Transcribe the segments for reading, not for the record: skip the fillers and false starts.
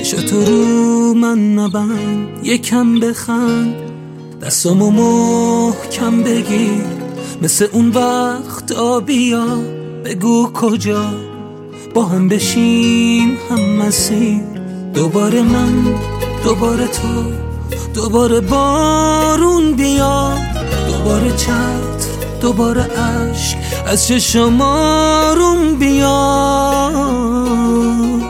چشاتو رو من نبند، یکم بخند، دستامو محکم بگیر، مثل اون وقت بیا بگو کجا با هم بشیم هم مسیر. دوباره من، دوباره تو، دوباره بارون بیا، دوباره چتر، دوباره عشق از چشم آروم بیاد.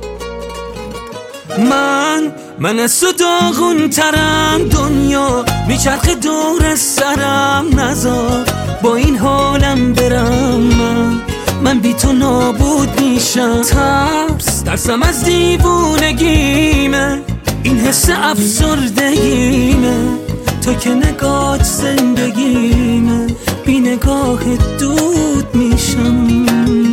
من از تو داغون ترم، دنیا میچرخه دور سرم، نذار با این حالم برم. من بی تو نابود میشم، ترسم از دیوونگیمه، این حس افسردگیمه، تو که نگات زندگیمه، بی نگاه دود میشم.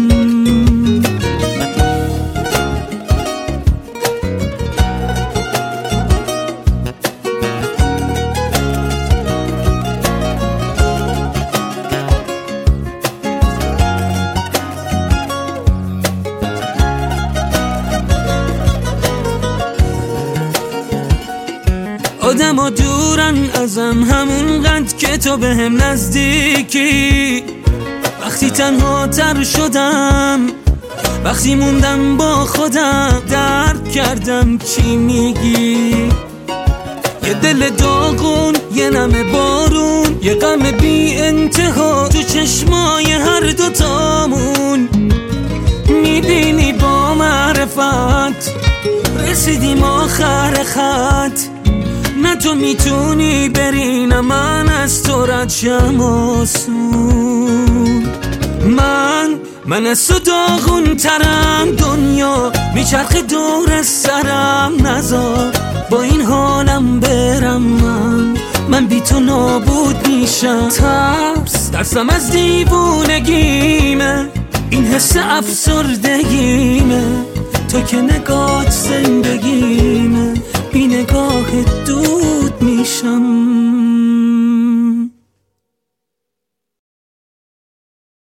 آدم ها دورن ازم همونقدر که تو بهم نزدیکی. وقتی تنها تر شدم، وقتی موندم با خودم، درک کردم چی میگی. یه دل داغون، یه نم بارون، یه غم بی انتها تو چشمای هر دوتامون. میبینی با معرفت رسیدیم آخر خط، نه تو میتونی بری نه من از تو رد شم آسون. من از تو داغون ترم، دنیا میچرخه دور سرم، نذار با این حالم برم. من بی تو نابود میشم، ترسم از دیوونگیمه، این حس افسردگیمه، تو که نگات زندگیمه، بی نگاه دود میشم.